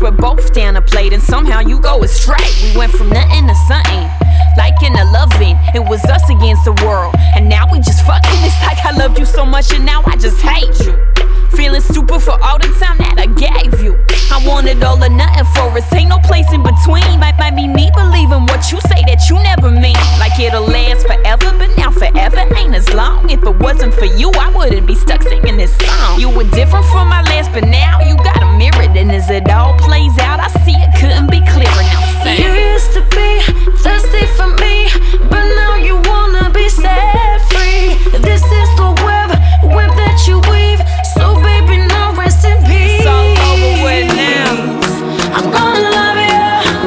we're both down a plate, and somehow you go astray. We went from nothing to something, liking to loving. It was us against the world, and now we just fucking. It's like I loved you so much and now I just hate you. Feeling stupid for all the time that I gave you. I wanted all or nothing for us, ain't no place in between. Might be me believing what you say that you never mean. Like it'll last forever, but now forever ain't as long. If it wasn't for you, I wouldn't be stuck singing this song. You were different from my last, but now you got a mirror. And as it all plays out, I see it couldn't be clearer. Now sing. You used to be thirsty for me, but now you wanna be set free. This is the web that you weave. So baby, now rest in peace. It's all over with now. I'm gonna love you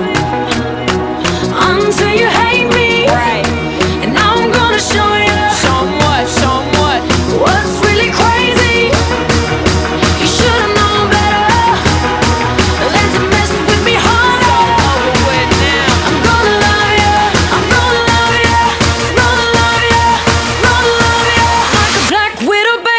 until you hate me. Right. And now I'm gonna show you. Show 'em what, show 'em what. What's really crazy? You should've known better than to mess with me, honey. It's all over with now. I'm gonna love you. I'm gonna love you. Gonna love you. Gonna love you like a black widow, baby.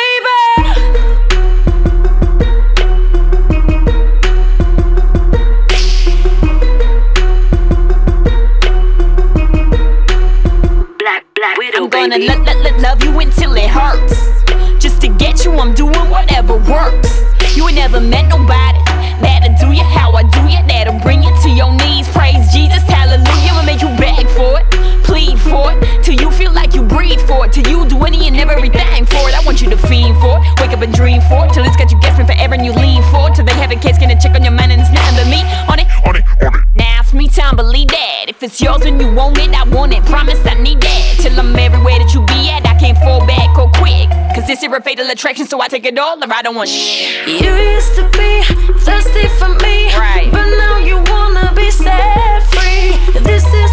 Black widow, I'm gonna baby. love you until it hurts. Just to get you, I'm doing whatever works. You ain't never met nobody that'll do you how I do you, that'll bring you to your knees. Praise Jesus, hallelujah. I'll make you beg for it, plead for it, till you feel like you breathe for it, till you do any and everything for it. I want you to fiend for it, wake up and dream for it, till it's got you guessing forever and you lean for it, till they have a case, gonna check on your mind and it's nothing but me on it. Now it's me time, believe that. If it's yours and you want it, I want it. Promise I need that. Till I'm everywhere that you be at, I can't fall back or quick. Cause this is a fatal attraction, so I take it all or I don't want shit. You used to be thirsty for me, Right. but now you wanna be set free. This is